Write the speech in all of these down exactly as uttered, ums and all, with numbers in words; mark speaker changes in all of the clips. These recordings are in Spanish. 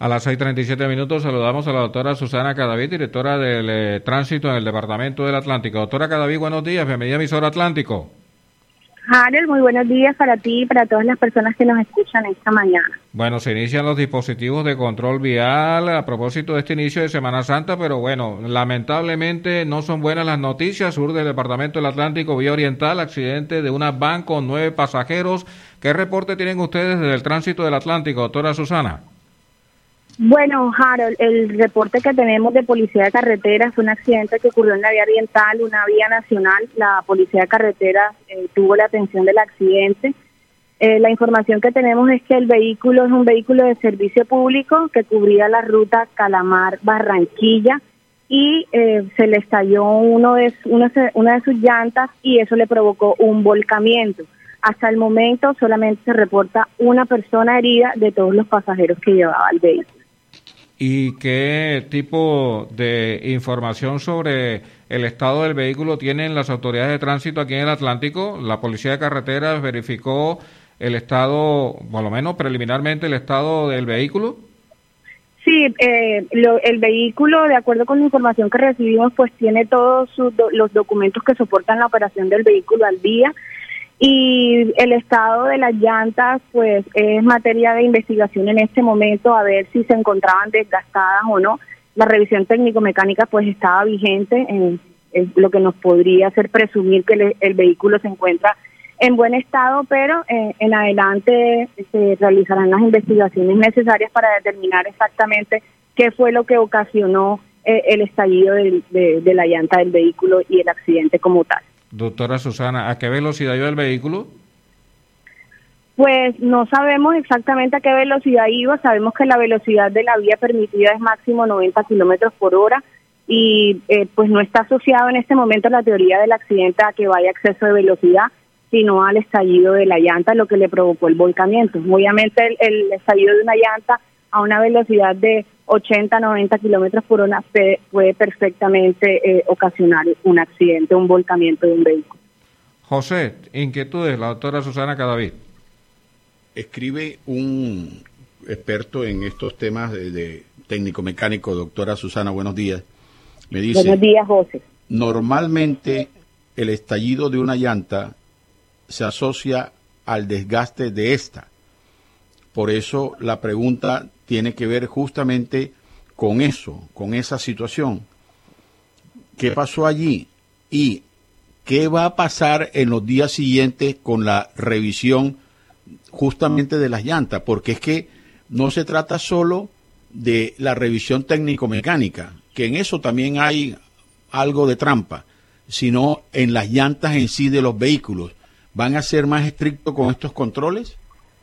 Speaker 1: A las seis treinta y siete minutos saludamos a la doctora Susana Cadavid, directora del eh, Tránsito en el Departamento del Atlántico. Doctora Cadavid, buenos días, bienvenida a Emisora Atlántico.
Speaker 2: Harold, muy buenos días para ti y para todas las personas que nos escuchan esta mañana.
Speaker 1: Bueno, se inician los dispositivos de control vial a propósito de este inicio de Semana Santa, pero bueno, lamentablemente no son buenas las noticias. Sur del Departamento del Atlántico, vía oriental, accidente de una van con nueve pasajeros. ¿Qué reporte tienen ustedes desde el Tránsito del Atlántico, doctora Susana?
Speaker 2: Bueno, Harold, el reporte que tenemos de Policía de Carreteras fue un accidente que ocurrió en la vía oriental, una vía nacional. La Policía de Carreteras eh, tuvo la atención del accidente. Eh, la información que tenemos es que el vehículo es un vehículo de servicio público que cubría la ruta Calamar-Barranquilla y eh, se le estalló uno de, uno, una de sus llantas y eso le provocó un volcamiento. Hasta el momento solamente se reporta una persona herida de todos los pasajeros que llevaba el vehículo.
Speaker 1: ¿Y qué tipo de información sobre el estado del vehículo tienen las autoridades de tránsito aquí en el Atlántico? La Policía de Carreteras verificó el estado, por lo menos preliminarmente, el estado del vehículo.
Speaker 2: Sí, eh, lo, el vehículo, de acuerdo con la información que recibimos, pues tiene todos sus do, los documentos que soportan la operación del vehículo al día. Y el estado de las llantas, pues, es materia de investigación en este momento, a ver si se encontraban desgastadas o no. La revisión técnico-mecánica, pues, estaba vigente, en, en lo que nos podría hacer presumir que le, el vehículo se encuentra en buen estado, pero eh, en adelante se realizarán las investigaciones necesarias para determinar exactamente qué fue lo que ocasionó eh, el estallido de, de, de la llanta del vehículo y el accidente como tal.
Speaker 1: Doctora Susana, ¿a qué velocidad iba el vehículo?
Speaker 2: Pues no sabemos exactamente a qué velocidad iba, sabemos que la velocidad de la vía permitida es máximo noventa kilómetros por hora y eh, pues no está asociado en este momento la teoría del accidente a que vaya a exceso de velocidad, sino al estallido de la llanta, lo que le provocó el volcamiento. Obviamente el, el estallido de una llanta a una velocidad de ochenta, noventa kilómetros por hora puede perfectamente eh, ocasionar un accidente, un volcamiento de un vehículo.
Speaker 1: José, inquietudes, la doctora Susana Cadavid.
Speaker 3: Escribe un experto en estos temas de, de técnico-mecánico, doctora Susana, buenos días. Me dice,
Speaker 2: buenos días, José.
Speaker 3: Normalmente el estallido de una llanta se asocia al desgaste de esta. Por eso la pregunta tiene que ver justamente con eso, con esa situación. ¿Qué pasó allí? ¿Y qué va a pasar en los días siguientes con la revisión justamente de las llantas? Porque es que no se trata solo de la revisión técnico-mecánica, que en eso también hay algo de trampa, sino en las llantas en sí de los vehículos. ¿Van a ser más estrictos con estos controles?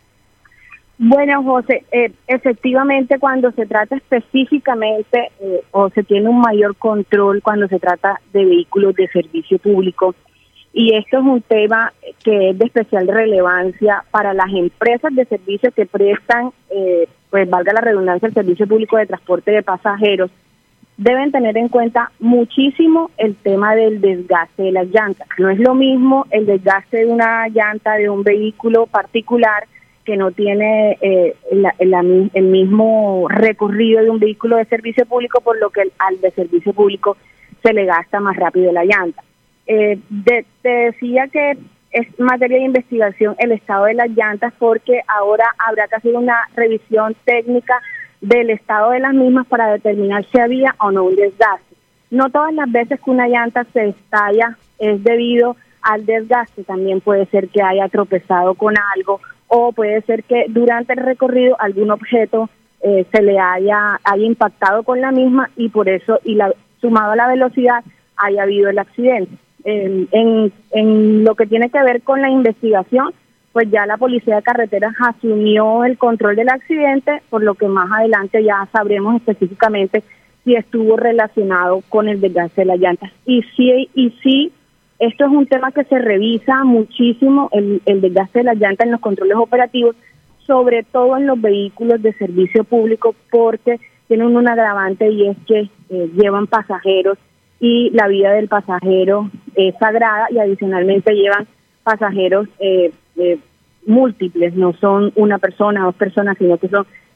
Speaker 2: Bueno, José, eh, efectivamente cuando se trata específicamente eh, o se tiene un mayor control cuando se trata de vehículos de servicio público, y esto es un tema que es de especial relevancia para las empresas de servicio que prestan, eh, pues valga la redundancia, el servicio público de transporte de pasajeros, deben tener en cuenta muchísimo el tema del desgaste de las llantas. No es lo mismo el desgaste de una llanta de un vehículo particular que no tiene eh, la, la, el mismo recorrido de un vehículo de servicio público, por lo que el, al de servicio público se le gasta más rápido la llanta. Eh, de, te decía que es materia de investigación el estado de las llantas, porque ahora habrá que hacer una revisión técnica del estado de las mismas para determinar si había o no un desgaste. No todas las veces que una llanta se estalla es debido al desgaste, también puede ser que haya tropezado con algo, o puede ser que durante el recorrido algún objeto eh, se le haya, haya impactado con la misma y por eso, y la, sumado a la velocidad, haya habido el accidente. Eh, en, en lo que tiene que ver con la investigación, pues ya la Policía de Carreteras asumió el control del accidente, por lo que más adelante ya sabremos específicamente si estuvo relacionado con el desgaste de las llantas. Y sí, y sí, esto es un tema que se revisa muchísimo, el, el desgaste de las llantas en los controles operativos, sobre todo en los vehículos de servicio público, porque tienen un agravante y es que eh, llevan pasajeros y la vida del pasajero es sagrada, y adicionalmente llevan pasajeros eh, eh, múltiples, no son una persona, dos personas, sino que son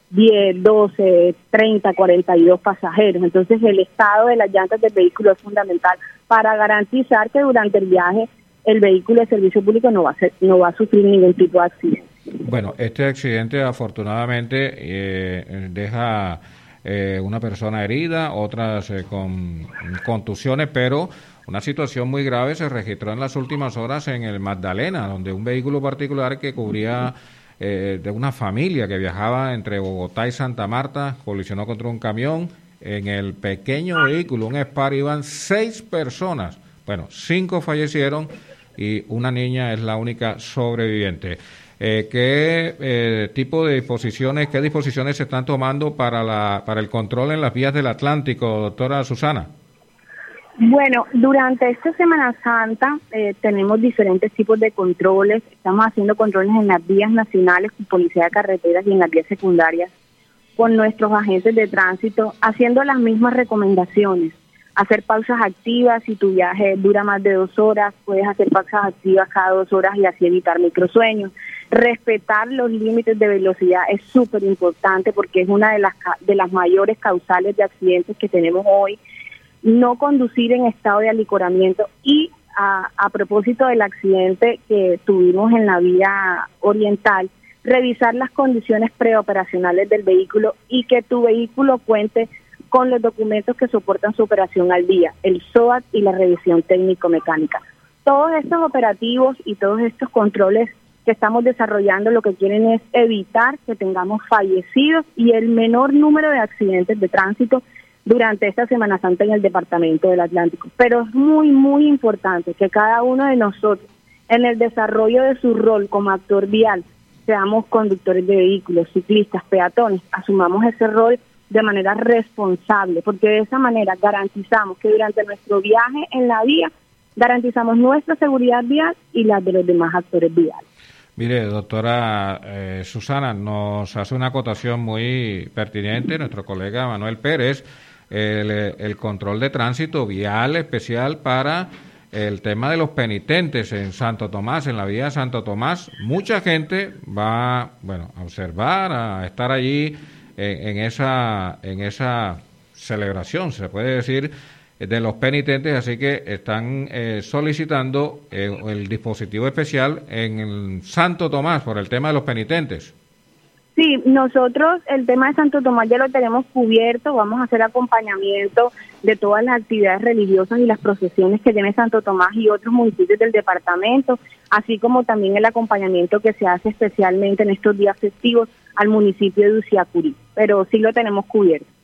Speaker 2: diez, doce, treinta, cuarenta y dos pasajeros. Entonces el estado de las llantas del vehículo es fundamental para garantizar que durante el viaje el vehículo de servicio público no va a ser, no va a sufrir ningún tipo de accidente.
Speaker 1: Bueno, este accidente afortunadamente eh, deja eh, una persona herida, otras eh, con contusiones, pero una situación muy grave se registró en las últimas horas en el Magdalena, donde un vehículo particular que cubría eh, de una familia que viajaba entre Bogotá y Santa Marta colisionó contra un camión. En el pequeño vehículo, un Spar, iban seis personas. Bueno, cinco fallecieron y una niña es la única sobreviviente. Eh, ¿Qué eh, tipo de disposiciones, qué disposiciones se están tomando para la para el control en las vías del Atlántico, doctora Susana?
Speaker 2: Bueno, durante esta Semana Santa eh, tenemos diferentes tipos de controles. Estamos haciendo controles en las vías nacionales con Policía de Carreteras y en las vías secundarias con nuestros agentes de tránsito, haciendo las mismas recomendaciones. Hacer pausas activas, si tu viaje dura más de dos horas, puedes hacer pausas activas cada dos horas y así evitar microsueños. Respetar los límites de velocidad es súper importante porque es una de las, de las mayores causales de accidentes que tenemos hoy. No conducir en estado de alicoramiento y a, a propósito del accidente que tuvimos en la vía oriental, revisar las condiciones preoperacionales del vehículo y que tu vehículo cuente con los documentos que soportan su operación al día, el S O A T y la revisión técnico-mecánica. Todos estos operativos y todos estos controles que estamos desarrollando lo que quieren es evitar que tengamos fallecidos y el menor número de accidentes de tránsito durante esta Semana Santa en el Departamento del Atlántico. Pero es muy, muy importante que cada uno de nosotros, en el desarrollo de su rol como actor vial, seamos conductores de vehículos, ciclistas, peatones, asumamos ese rol de manera responsable, porque de esa manera garantizamos que durante nuestro viaje en la vía, garantizamos nuestra seguridad vial y la de los demás actores viales.
Speaker 1: Mire, doctora eh, Susana, nos hace una acotación muy pertinente nuestro colega Manuel Pérez, el, el control de tránsito vial especial para el tema de los penitentes en Santo Tomás, en la vía de Santo Tomás. Mucha gente va, bueno, a observar, a estar allí en, en esa en esa celebración, se puede decir, de los penitentes, así que están eh, solicitando eh, el dispositivo especial en el Santo Tomás por el tema de los penitentes.
Speaker 2: Sí, nosotros el tema de Santo Tomás ya lo tenemos cubierto, vamos a hacer acompañamiento de todas las actividades religiosas y las procesiones que tiene Santo Tomás y otros municipios del departamento, así como también el acompañamiento que se hace especialmente en estos días festivos al municipio de Uciacurí, pero sí lo tenemos cubierto.